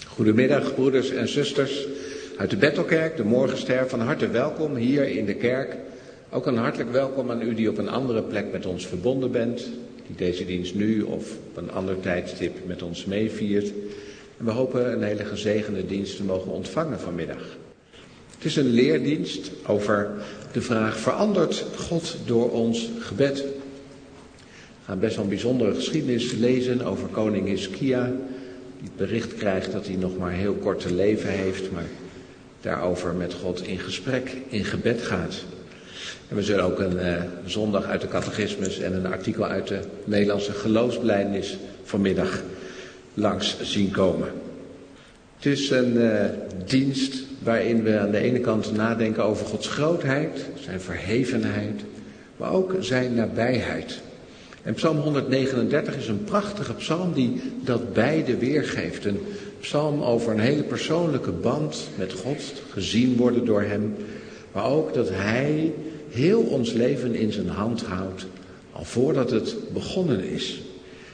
Goedemiddag, broeders en zusters uit de Bethelkerk, de Morgenster. Van harte welkom hier in de kerk. Ook een hartelijk welkom aan u die op een andere plek met ons verbonden bent. Die deze dienst nu of op een ander tijdstip met ons meeviert. En we hopen een hele gezegende dienst te mogen ontvangen vanmiddag. Het is een leerdienst over de vraag: verandert God door ons gebed? We gaan best wel een bijzondere geschiedenis lezen over koning Hiskia. Die het bericht krijgt dat hij nog maar heel kort te leven heeft, maar daarover met God in gesprek, in gebed gaat. En we zullen ook een zondag uit de catechismus en een artikel uit de Nederlandse geloofsbelijdenis vanmiddag langs zien komen. Het is een dienst waarin we aan de ene kant nadenken over Gods grootheid, zijn verhevenheid, maar ook zijn nabijheid. En Psalm 139 is een prachtige psalm die dat beide weergeeft. Een psalm over een hele persoonlijke band met God, gezien worden door hem. Maar ook dat hij heel ons leven in zijn hand houdt, al voordat het begonnen is.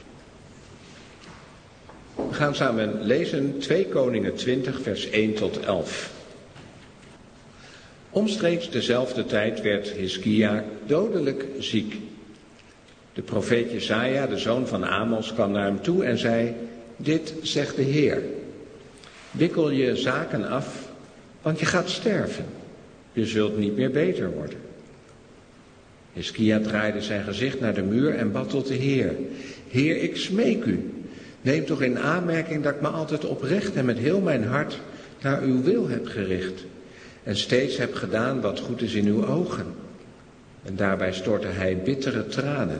We gaan samen lezen 2 Koningen 20 vers 1 tot 11. Omstreeks dezelfde tijd werd Hiskia dodelijk ziek. De profeet Jesaja, de zoon van Amos, kwam naar hem toe en zei: dit zegt de Heer. Wikkel je zaken af, want je gaat sterven. Je zult niet meer beter worden. Hiskia draaide zijn gezicht naar de muur en bad tot de Heer. Heer, ik smeek u. Neem toch in aanmerking dat ik me altijd oprecht en met heel mijn hart naar uw wil heb gericht. En steeds heb gedaan wat goed is in uw ogen. En daarbij stortte hij bittere tranen.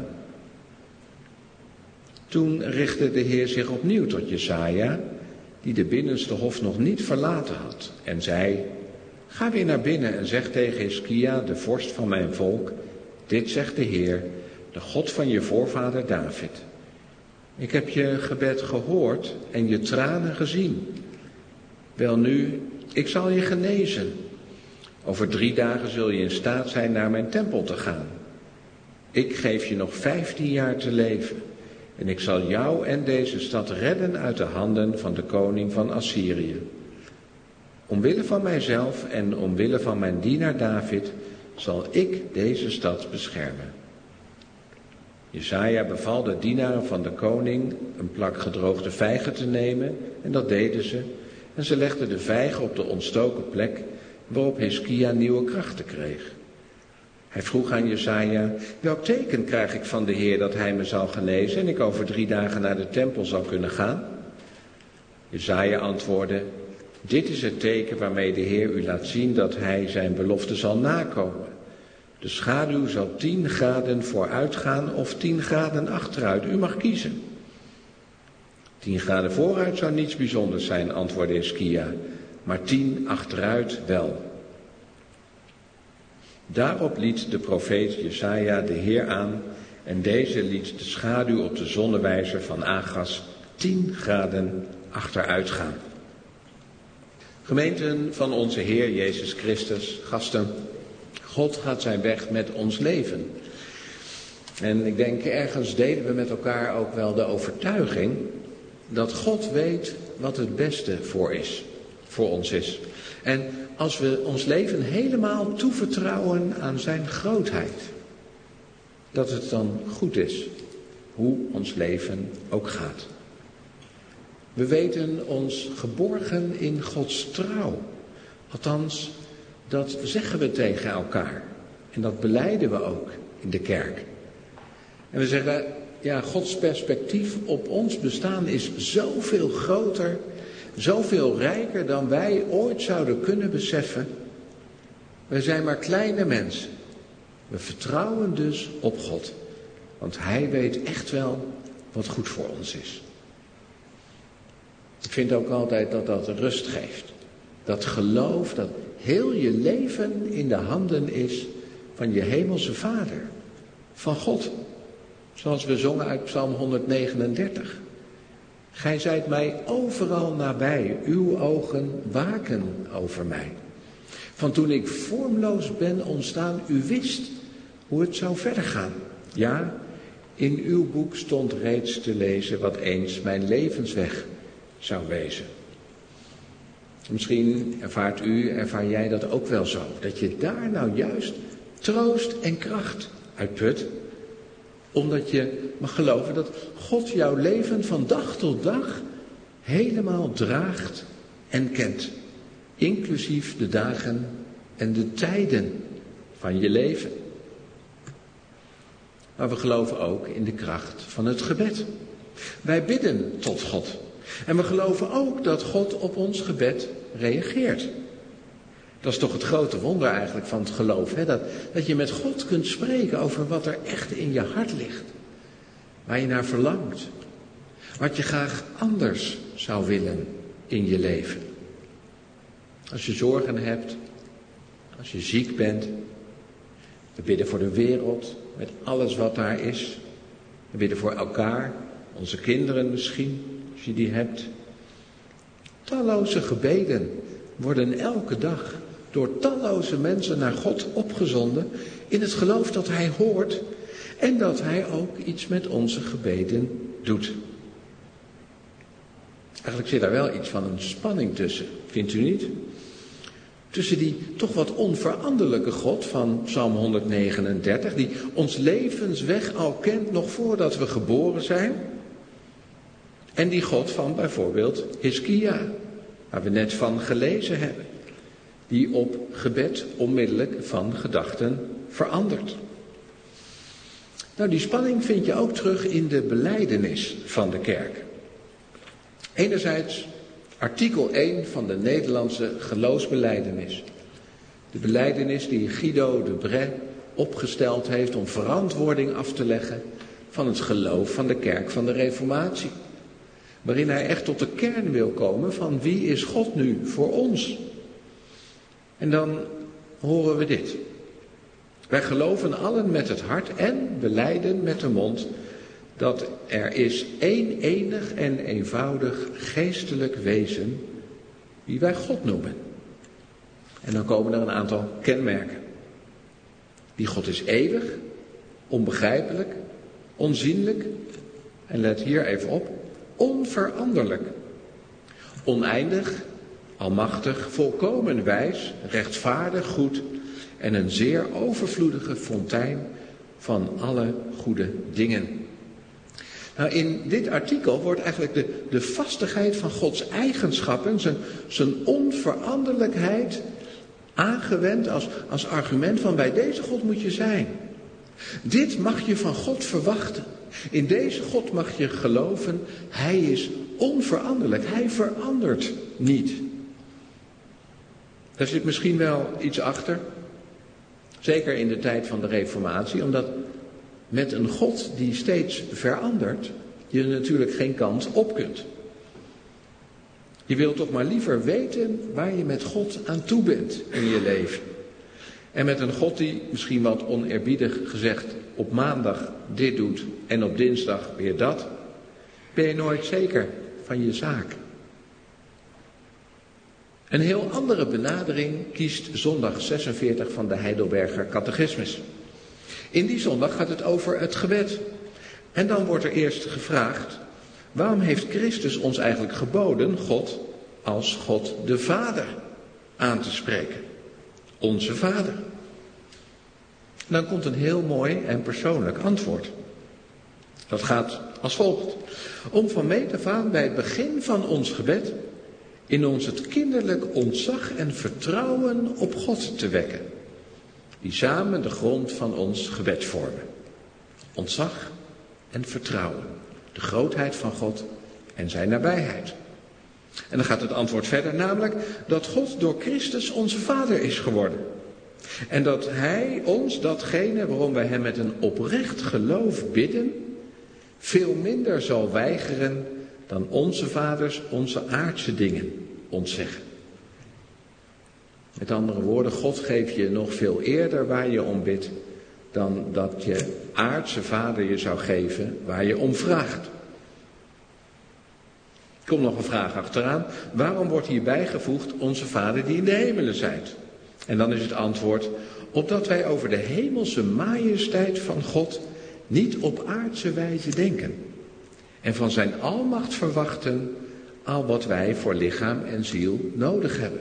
Toen richtte de Heer zich opnieuw tot Jesaja, die de binnenste hof nog niet verlaten had, en zei: ga weer naar binnen en zeg tegen Hiskia, de vorst van mijn volk: dit zegt de Heer, de God van je voorvader David. Ik heb je gebed gehoord en je tranen gezien. Welnu, ik zal je genezen. Over 3 dagen zul je in staat zijn naar mijn tempel te gaan. Ik geef je nog 15 jaar te leven. En ik zal jou en deze stad redden uit de handen van de koning van Assyrië. Omwille van mijzelf en omwille van mijn dienaar David zal ik deze stad beschermen. Jesaja beval de dienaren van de koning een plak gedroogde vijgen te nemen, en dat deden ze. En ze legden de vijgen op de ontstoken plek, waarop Hiskia nieuwe krachten kreeg. Hij vroeg aan Jesaja: welk teken krijg ik van de Heer dat hij me zal genezen en ik over 3 dagen naar de tempel zal kunnen gaan? Jesaja antwoordde: dit is het teken waarmee de Heer u laat zien dat hij zijn belofte zal nakomen. De schaduw zal 10 graden vooruit gaan of 10 graden achteruit. U mag kiezen. 10 graden vooruit zou niets bijzonders zijn, antwoordde Hiskia, maar 10 achteruit wel. Daarop liet de profeet Jesaja de Heer aan en deze liet de schaduw op de zonnewijzer van Agas 10 graden achteruit gaan. Gemeenten van onze Heer Jezus Christus, gasten, God gaat zijn weg met ons leven. En ik denk, ergens delen we met elkaar ook wel de overtuiging dat God weet wat het beste voor ons is. En als we ons leven helemaal toevertrouwen aan zijn grootheid, dat het dan goed is, hoe ons leven ook gaat. We weten ons geborgen in Gods trouw. Althans, dat zeggen we tegen elkaar. En dat belijden we ook in de kerk. En we zeggen, ja, Gods perspectief op ons bestaan is zoveel groter, zoveel rijker dan wij ooit zouden kunnen beseffen. Wij zijn maar kleine mensen. We vertrouwen dus op God. Want hij weet echt wel wat goed voor ons is. Ik vind ook altijd dat dat rust geeft. Dat geloof dat heel je leven in de handen is van je hemelse Vader. Van God. Zoals we zongen uit Psalm 139. Gij zijt mij overal nabij. Uw ogen waken over mij. Van toen ik vormloos ben ontstaan, u wist hoe het zou verder gaan. Ja, in uw boek stond reeds te lezen wat eens mijn levensweg zou wezen. Misschien ervaar jij dat ook wel zo. Dat je daar nou juist troost en kracht uit put. Omdat je mag geloven dat God jouw leven van dag tot dag helemaal draagt en kent. Inclusief de dagen en de tijden van je leven. Maar we geloven ook in de kracht van het gebed. Wij bidden tot God. En we geloven ook dat God op ons gebed reageert. Dat is toch het grote wonder eigenlijk van het geloof. Hè? Dat je met God kunt spreken over wat er echt in je hart ligt. Waar je naar verlangt. Wat je graag anders zou willen in je leven. Als je zorgen hebt. Als je ziek bent. We bidden voor de wereld. Met alles wat daar is. We bidden voor elkaar. Onze kinderen misschien. Als je die hebt. Talloze gebeden worden elke dag door talloze mensen naar God opgezonden. In het geloof dat Hij hoort. En dat Hij ook iets met onze gebeden doet. Eigenlijk zit daar wel iets van een spanning tussen. Vindt u niet? Tussen die toch wat onveranderlijke God van Psalm 139. Die ons levensweg al kent nog voordat we geboren zijn. En die God van bijvoorbeeld Hiskia. Waar we net van gelezen hebben. Die op gebed onmiddellijk van gedachten verandert. Nou, die spanning vind je ook terug in de belijdenis van de kerk. Enerzijds artikel 1 van de Nederlandse geloofsbelijdenis. De belijdenis die Guido de Brès opgesteld heeft om verantwoording af te leggen van het geloof van de kerk van de Reformatie. Waarin hij echt tot de kern wil komen van wie is God nu voor ons. En dan horen we dit. Wij geloven allen met het hart en belijden met de mond dat er is één enig en eenvoudig geestelijk wezen die wij God noemen. En dan komen er een aantal kenmerken. Die God is eeuwig, onbegrijpelijk, onzienlijk en let hier even op, onveranderlijk. Oneindig, almachtig, volkomen wijs, rechtvaardig, goed en een zeer overvloedige fontein van alle goede dingen. Nou, in dit artikel wordt eigenlijk de vastigheid van Gods eigenschappen, zijn onveranderlijkheid, aangewend als argument van bij deze God moet je zijn. Dit mag je van God verwachten. In deze God mag je geloven, Hij is onveranderlijk. Hij verandert niet. Daar zit misschien wel iets achter. Zeker in de tijd van de Reformatie, omdat met een God die steeds verandert, je natuurlijk geen kant op kunt. Je wilt toch maar liever weten waar je met God aan toe bent in je leven. En met een God die, misschien wat oneerbiedig gezegd, op maandag dit doet en op dinsdag weer dat, ben je nooit zeker van je zaak. Een heel andere benadering kiest zondag 46 van de Heidelberger Catechismus. In die zondag gaat het over het gebed. En dan wordt er eerst gevraagd, waarom heeft Christus ons eigenlijk geboden God als God de Vader aan te spreken? Onze Vader. Dan komt een heel mooi en persoonlijk antwoord. Dat gaat als volgt. Om van meet af aan bij het begin van ons gebed in ons het kinderlijk ontzag en vertrouwen op God te wekken. Die samen de grond van ons gebed vormen. Ontzag en vertrouwen. De grootheid van God en zijn nabijheid. En dan gaat het antwoord verder, namelijk dat God door Christus onze Vader is geworden. En dat Hij ons datgene waarom wij Hem met een oprecht geloof bidden, veel minder zal weigeren dan onze vaders onze aardse dingen ontzeggen. Met andere woorden, God geeft je nog veel eerder waar je om bidt dan dat je aardse vader je zou geven waar je om vraagt. Er komt nog een vraag achteraan. Waarom wordt hier bijgevoegd onze Vader die in de hemelen zijt? En dan is het antwoord, opdat wij over de hemelse majesteit van God niet op aardse wijze denken. En van zijn almacht verwachten al wat wij voor lichaam en ziel nodig hebben.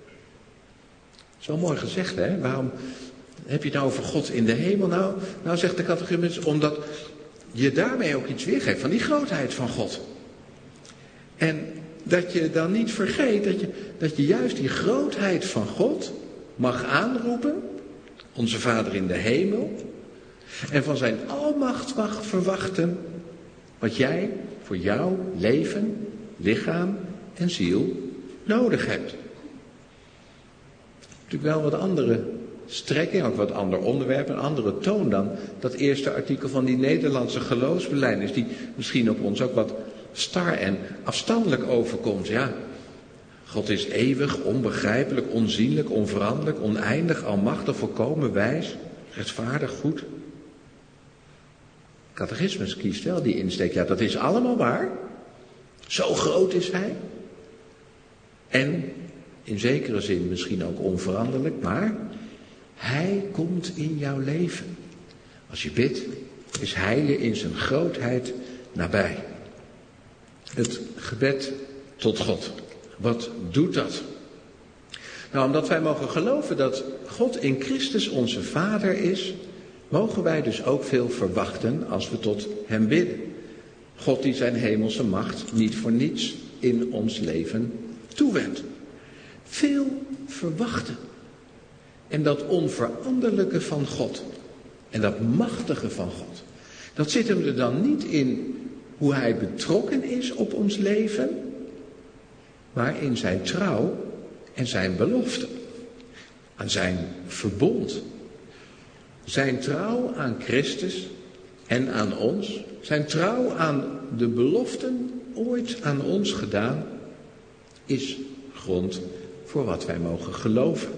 Zo mooi gezegd, hè? Waarom heb je het nou over God in de hemel? Nou zegt de catechismus, omdat je daarmee ook iets weergeeft van die grootheid van God. En dat je dan niet vergeet dat je juist die grootheid van God mag aanroepen, onze Vader in de hemel, en van zijn almacht mag verwachten wat jij voor jouw leven, lichaam en ziel nodig hebt. Natuurlijk wel wat andere strekking, ook wat ander onderwerp, een andere toon dan dat eerste artikel van die Nederlandse geloofsbelijdenis, die misschien op ons ook wat star en afstandelijk overkomt. Ja, God is eeuwig, onbegrijpelijk, onzienlijk, onveranderlijk, oneindig, almachtig, volkomen, wijs, rechtvaardig, goed. Catechismus kiest wel die insteek. Ja, dat is allemaal waar. Zo groot is hij. En in zekere zin misschien ook onveranderlijk, maar hij komt in jouw leven. Als je bidt, is hij je in zijn grootheid nabij. Het gebed tot God. Wat doet dat? Nou, omdat wij mogen geloven dat God in Christus onze Vader is, mogen wij dus ook veel verwachten als we tot hem bidden. God die zijn hemelse macht niet voor niets in ons leven toewendt. Veel verwachten. En dat onveranderlijke van God. En dat machtige van God. Dat zit hem er dan niet in hoe hij betrokken is op ons leven, maar in zijn trouw en zijn belofte. Aan zijn verbond. Zijn trouw aan Christus en aan ons. Zijn trouw aan de beloften ooit aan ons gedaan, is grond voor wat wij mogen geloven.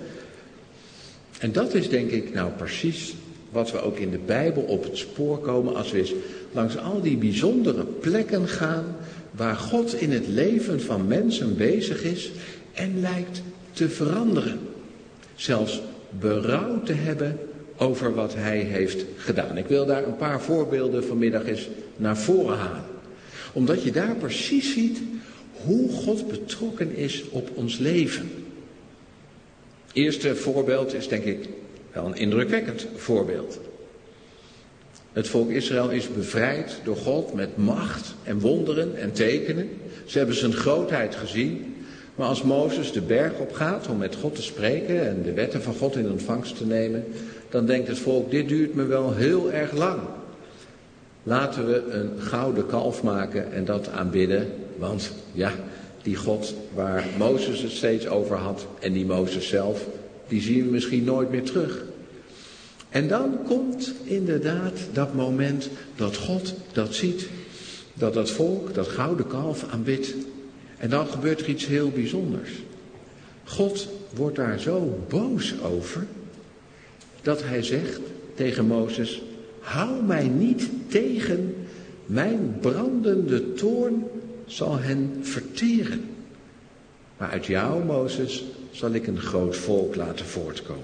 En dat is denk ik nou precies wat we ook in de Bijbel op het spoor komen als we eens langs al die bijzondere plekken gaan waar God in het leven van mensen bezig is en lijkt te veranderen. Zelfs berouw te hebben over wat hij heeft gedaan. Ik wil daar een paar voorbeelden vanmiddag eens naar voren halen. Omdat je daar precies ziet hoe God betrokken is op ons leven. Het eerste voorbeeld is denk ik wel een indrukwekkend voorbeeld. Het volk Israël is bevrijd door God met macht en wonderen en tekenen. Ze hebben zijn grootheid gezien. Maar als Mozes de berg opgaat om met God te spreken en de wetten van God in ontvangst te nemen, dan denkt het volk, dit duurt me wel heel erg lang. Laten we een gouden kalf maken en dat aanbidden, want ja, die God waar Mozes het steeds over had en die Mozes zelf, die zien we misschien nooit meer terug. En dan komt inderdaad dat moment dat God dat ziet, dat dat volk dat gouden kalf aanbidt. En dan gebeurt er iets heel bijzonders. God wordt daar zo boos over, dat hij zegt tegen Mozes, hou mij niet tegen, mijn brandende toorn zal hen verteren. Maar uit jou, Mozes, zal ik een groot volk laten voortkomen.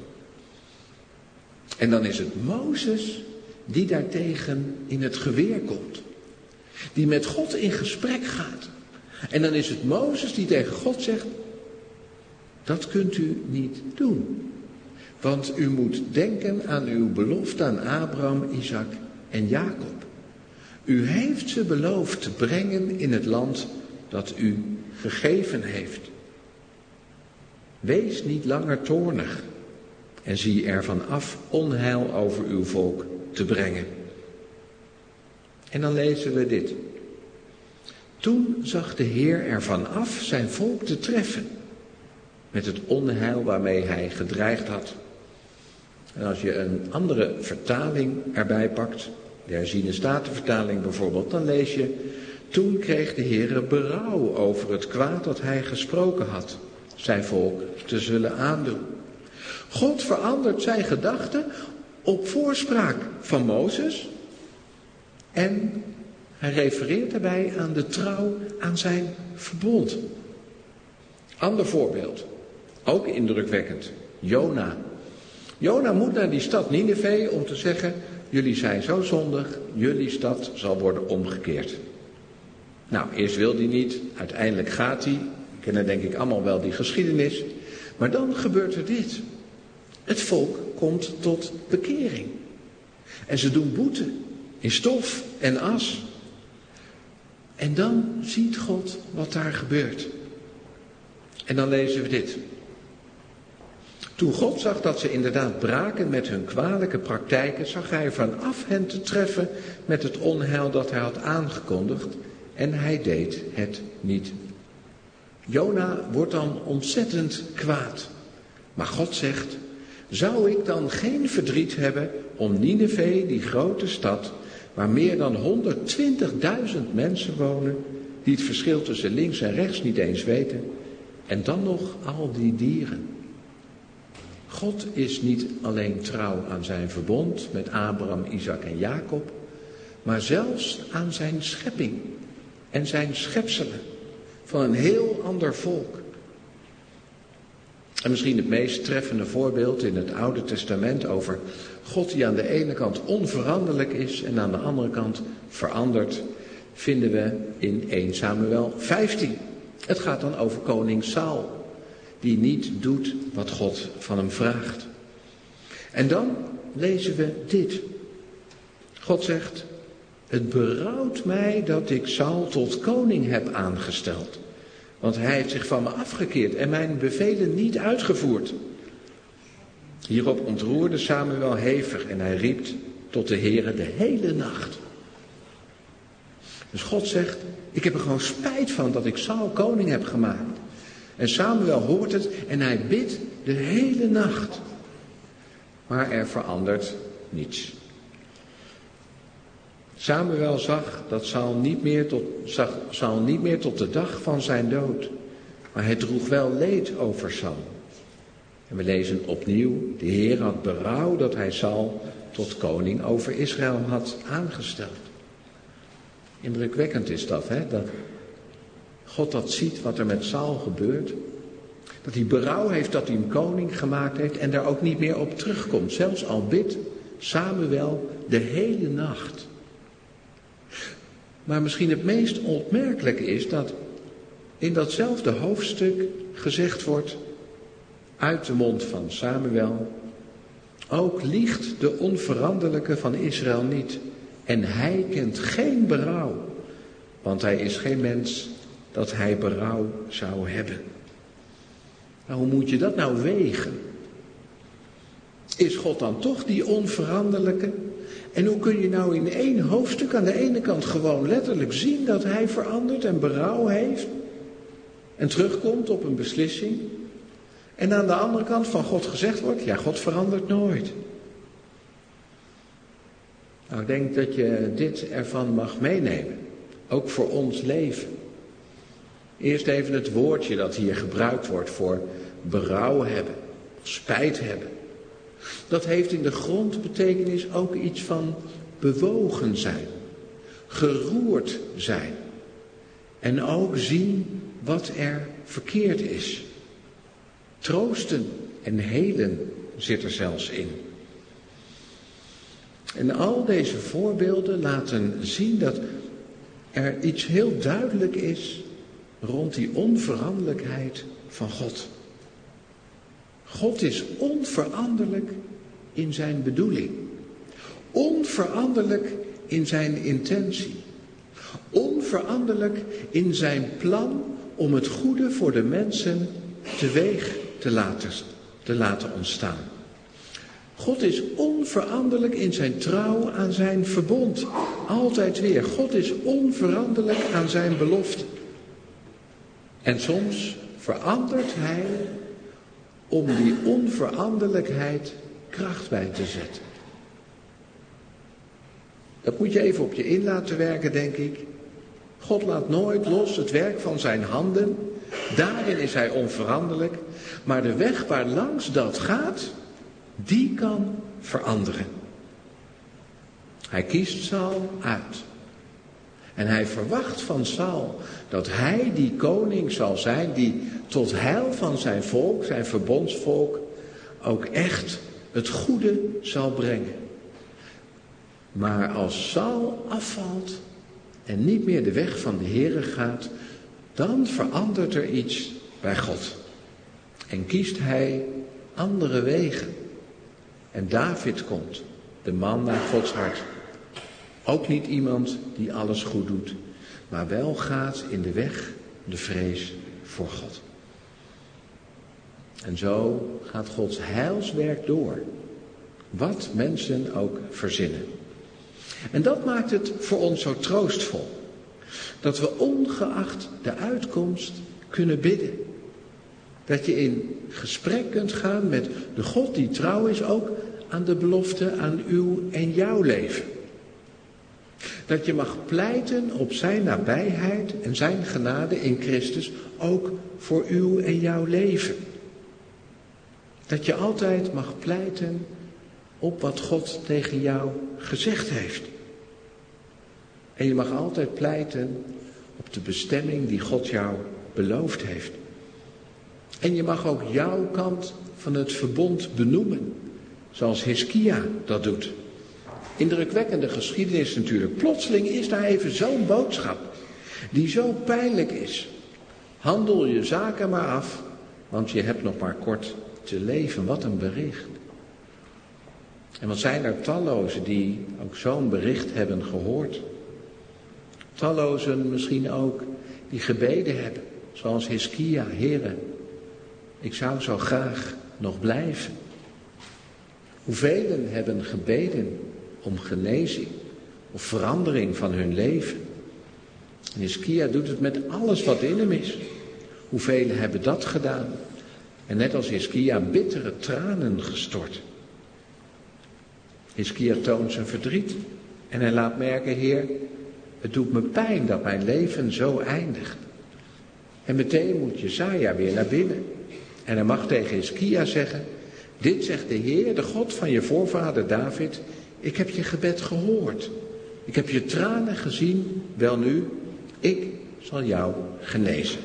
En dan is het Mozes die daartegen in het geweer komt. Die met God in gesprek gaat. En dan is het Mozes die tegen God zegt, dat kunt u niet doen. Want u moet denken aan uw belofte aan Abraham, Isaac en Jacob. U heeft ze beloofd te brengen in het land dat u gegeven heeft. Wees niet langer toornig en zie ervan af onheil over uw volk te brengen. En dan lezen we dit. Toen zag de Heer ervan af zijn volk te treffen met het onheil waarmee hij gedreigd had. En als je een andere vertaling erbij pakt, de herziene statenvertaling bijvoorbeeld, dan lees je, toen kreeg de Heer berouw over het kwaad dat hij gesproken had, zijn volk te zullen aandoen. God verandert zijn gedachten op voorspraak van Mozes en hij refereert daarbij aan de trouw aan zijn verbond. Ander voorbeeld, ook indrukwekkend, Jona. Jona moet naar die stad Nineve om te zeggen, jullie zijn zo zondig, jullie stad zal worden omgekeerd. Nou, eerst wil hij niet, uiteindelijk gaat hij. We kennen denk ik allemaal wel die geschiedenis. Maar dan gebeurt er dit. Het volk komt tot bekering. En ze doen boete in stof en as. En dan ziet God wat daar gebeurt. En dan lezen we dit. Toen God zag dat ze inderdaad braken met hun kwalijke praktijken, zag hij ervan af hen te treffen met het onheil dat hij had aangekondigd. En hij deed het niet. Jona wordt dan ontzettend kwaad. Maar God zegt, zou ik dan geen verdriet hebben om Nineve, die grote stad, waar meer dan 120.000 mensen wonen, die het verschil tussen links en rechts niet eens weten, en dan nog al die dieren. God is niet alleen trouw aan zijn verbond met Abraham, Isaac en Jacob, maar zelfs aan zijn schepping en zijn schepselen van een heel ander volk. En misschien het meest treffende voorbeeld in het Oude Testament over God die aan de ene kant onveranderlijk is en aan de andere kant verandert, vinden we in 1 Samuel 15. Het gaat dan over koning Saul, die niet doet wat God van hem vraagt. En dan lezen we dit. God zegt, het berouwt mij dat ik Saul tot koning heb aangesteld. Want hij heeft zich van me afgekeerd en mijn bevelen niet uitgevoerd. Hierop ontroerde Samuel hevig en hij riep tot de Heere de hele nacht. Dus God zegt, ik heb er gewoon spijt van dat ik Saul koning heb gemaakt. En Samuel hoort het en hij bidt de hele nacht. Maar er verandert niets. Samuel zag dat Saul niet meer tot de dag van zijn dood. Maar hij droeg wel leed over Saul. En we lezen opnieuw, de Heer had berouw dat hij Saul tot koning over Israël had aangesteld. Indrukwekkend is dat, hè? Dat God dat ziet wat er met Saul gebeurt. Dat hij berouw heeft dat hij hem koning gemaakt heeft en daar ook niet meer op terugkomt. Zelfs al bidt Samuel de hele nacht. Maar misschien het meest opmerkelijke is dat in datzelfde hoofdstuk gezegd wordt uit de mond van Samuel, ook liegt de onveranderlijke van Israël niet en hij kent geen berouw, want hij is geen mens dat hij berouw zou hebben. Nou, hoe moet je dat nou wegen? Is God dan toch die onveranderlijke? En hoe kun je nou in 1 hoofdstuk aan de ene kant gewoon letterlijk zien dat hij verandert en berouw heeft en terugkomt op een beslissing? En aan de andere kant van God gezegd wordt, ja, God verandert nooit. Nou, ik denk dat je dit ervan mag meenemen, ook voor ons leven. Eerst even het woordje dat hier gebruikt wordt voor berouw hebben, spijt hebben. Dat heeft in de grondbetekenis ook iets van bewogen zijn, geroerd zijn. En ook zien wat er verkeerd is. Troosten en helen zit er zelfs in. En al deze voorbeelden laten zien dat er iets heel duidelijk is rond die onveranderlijkheid van God. God is onveranderlijk in zijn bedoeling. Onveranderlijk in zijn intentie. Onveranderlijk in zijn plan om het goede voor de mensen teweeg te laten ontstaan. God is onveranderlijk in zijn trouw aan zijn verbond. Altijd weer. God is onveranderlijk aan zijn belofte. En soms verandert hij om die onveranderlijkheid kracht bij te zetten. Dat moet je even op je in laten werken, denk ik. God laat nooit los het werk van zijn handen. Daarin is hij onveranderlijk. Maar de weg waar langs dat gaat, die kan veranderen. Hij kiest Saul uit. En hij verwacht van Saul dat hij die koning zal zijn die tot heil van zijn volk, zijn verbondsvolk, ook echt het goede zal brengen. Maar als Saul afvalt, en niet meer de weg van de Heere gaat, dan verandert er iets bij God. En kiest hij andere wegen. En David komt, de man naar Gods hart. Ook niet iemand die alles goed doet, maar wel gaat in de weg, de vrees voor God. En zo gaat Gods heilswerk door, wat mensen ook verzinnen. En dat maakt het voor ons zo troostvol, dat we ongeacht de uitkomst kunnen bidden. Dat je in gesprek kunt gaan met de God die trouw is ook aan de belofte aan uw en jouw leven. Dat je mag pleiten op zijn nabijheid en zijn genade in Christus ook voor uw en jouw leven. Dat je altijd mag pleiten op wat God tegen jou gezegd heeft. En je mag altijd pleiten op de bestemming die God jou beloofd heeft. En je mag ook jouw kant van het verbond benoemen, zoals Hiskia dat doet. Indrukwekkende geschiedenis natuurlijk. Plotseling is daar even zo'n boodschap die zo pijnlijk is. Handel je zaken maar af, want je hebt nog maar kort te leven. Wat een bericht. En wat zijn er tallozen die ook zo'n bericht hebben gehoord. Tallozen misschien ook die gebeden hebben, zoals Hiskia, Heere, ik zou zo graag nog blijven. Hoevelen hebben gebeden om genezing of verandering van hun leven. En Hiskia doet het met alles wat in hem is. Hoevelen hebben dat gedaan? En net als Hiskia bittere tranen gestort. Hiskia toont zijn verdriet en hij laat merken, Heer, het doet me pijn dat mijn leven zo eindigt. En meteen moet Jesaja weer naar binnen. En hij mag tegen Hiskia zeggen, dit zegt de Heer, de God van je voorvader David, ik heb je gebed gehoord. Ik heb je tranen gezien, welnu, ik zal jou genezen.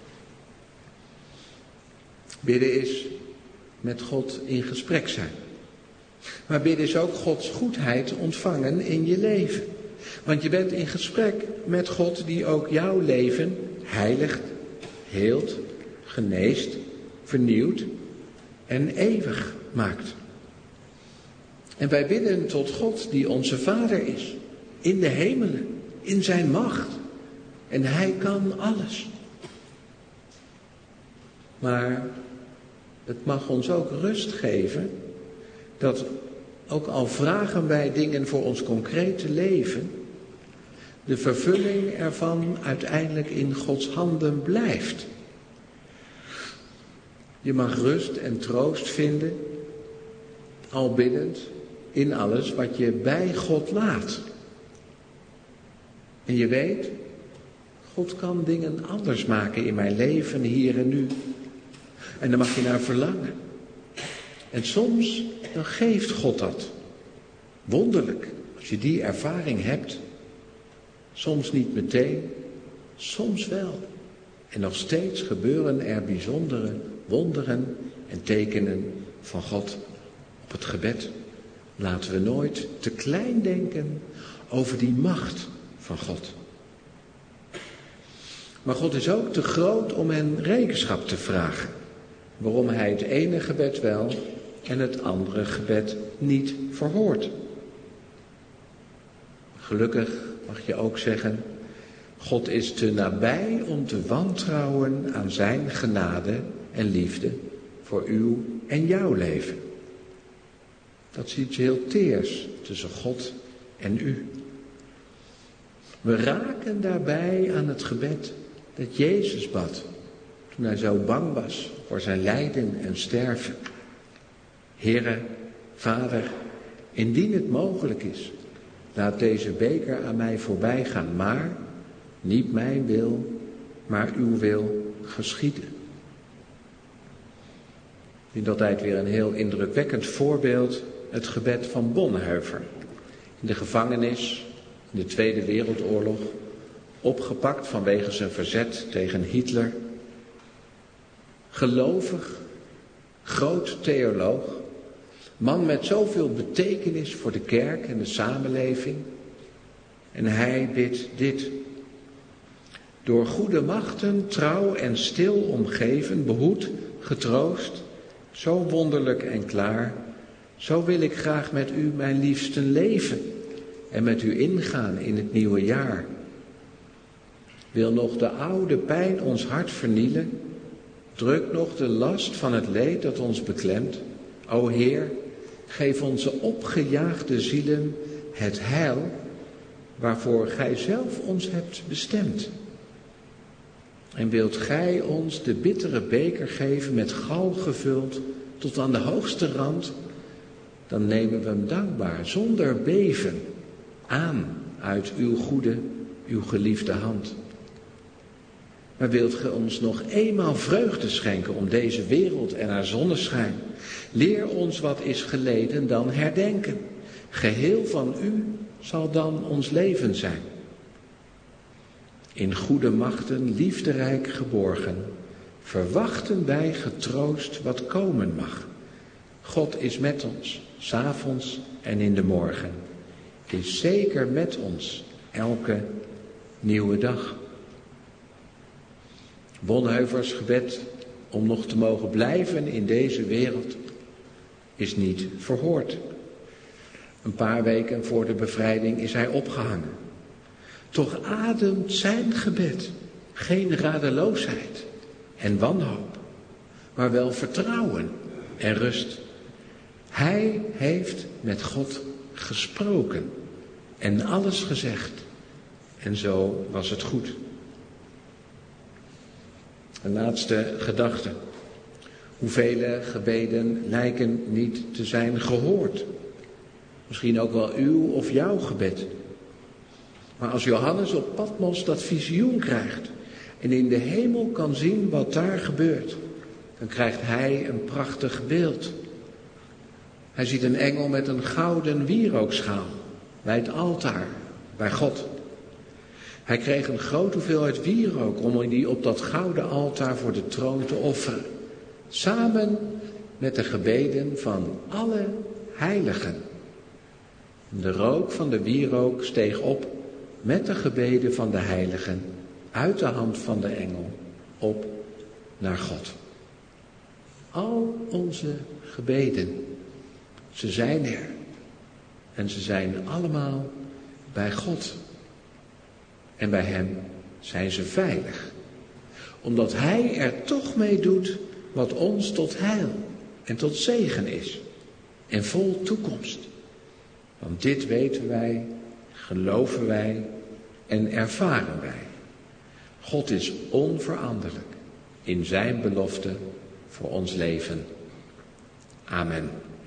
Bidden is met God in gesprek zijn. Maar bidden is ook Gods goedheid ontvangen in je leven. Want je bent in gesprek met God die ook jouw leven heiligt, heelt, geneest, vernieuwt en eeuwig maakt. En wij bidden tot God die onze Vader is, in de hemelen, in zijn macht. En hij kan alles. Maar het mag ons ook rust geven dat ook al vragen wij dingen voor ons concrete leven, de vervulling ervan uiteindelijk in Gods handen blijft. Je mag rust en troost vinden, al biddend, in alles wat je bij God laat. En je weet, God kan dingen anders maken in mijn leven hier en nu. En daar mag je naar verlangen. En soms, dan geeft God dat. Wonderlijk, als je die ervaring hebt. Soms niet meteen, soms wel. En nog steeds gebeuren er bijzondere wonderen en tekenen van God op het gebed. Laten we nooit te klein denken over die macht van God. Maar God is ook te groot om hen rekenschap te vragen. Waarom hij het ene gebed wel en het andere gebed niet verhoort. Gelukkig mag je ook zeggen, God is te nabij om te wantrouwen aan zijn genade en liefde voor uw en jouw leven. Dat is iets heel teers tussen God en u. We raken daarbij aan het gebed dat Jezus bad toen hij zo bang was voor zijn lijden en sterven. Heere, Vader, indien het mogelijk is, laat deze beker aan mij voorbij gaan, maar niet mijn wil, maar uw wil geschieden. Ik vind altijd weer een heel indrukwekkend voorbeeld, het gebed van Bonhoeffer. In de gevangenis, in de Tweede Wereldoorlog, opgepakt vanwege zijn verzet tegen Hitler. Gelovig, groot theoloog, man met zoveel betekenis voor de kerk en de samenleving. En hij bidt dit. Door goede machten, trouw en stil omgeven, behoed, getroost, zo wonderlijk en klaar, zo wil ik graag met u, mijn liefsten, leven en met u ingaan in het nieuwe jaar. Wil nog de oude pijn ons hart vernielen? Drukt nog de last van het leed dat ons beklemt? O Heer, geef onze opgejaagde zielen het heil waarvoor gij zelf ons hebt bestemd. En wilt gij ons de bittere beker geven met gal gevuld tot aan de hoogste rand, dan nemen we hem dankbaar, zonder beven, aan uit uw goede, uw geliefde hand. Maar wilt ge ons nog eenmaal vreugde schenken om deze wereld en haar zonneschijn? Leer ons wat is geleden, dan herdenken. Geheel van u zal dan ons leven zijn. In goede machten, liefderijk geborgen, verwachten wij getroost wat komen mag. God is met ons, 's avonds en in de morgen. Is zeker met ons elke nieuwe dag. Bonhoeffers gebed om nog te mogen blijven in deze wereld is niet verhoord. Een paar weken voor de bevrijding is hij opgehangen. Toch ademt zijn gebed geen radeloosheid en wanhoop, maar wel vertrouwen en rust. Hij heeft met God gesproken en alles gezegd. En zo was het goed. Een laatste gedachte. Hoeveel gebeden lijken niet te zijn gehoord. Misschien ook wel uw of jouw gebed. Maar als Johannes op Patmos dat visioen krijgt en in de hemel kan zien wat daar gebeurt, dan krijgt hij een prachtig beeld. Hij ziet een engel met een gouden wierookschaal bij het altaar, bij God. Hij kreeg een grote hoeveelheid wierook om die op dat gouden altaar voor de troon te offeren. Samen met de gebeden van alle heiligen. De rook van de wierook steeg op met de gebeden van de heiligen uit de hand van de engel op naar God. Al onze gebeden, ze zijn er. En ze zijn allemaal bij God. En bij hem zijn ze veilig. Omdat hij er toch mee doet wat ons tot heil en tot zegen is. En vol toekomst. Want dit weten wij, geloven wij en ervaren wij. God is onveranderlijk in zijn belofte voor ons leven. Amen.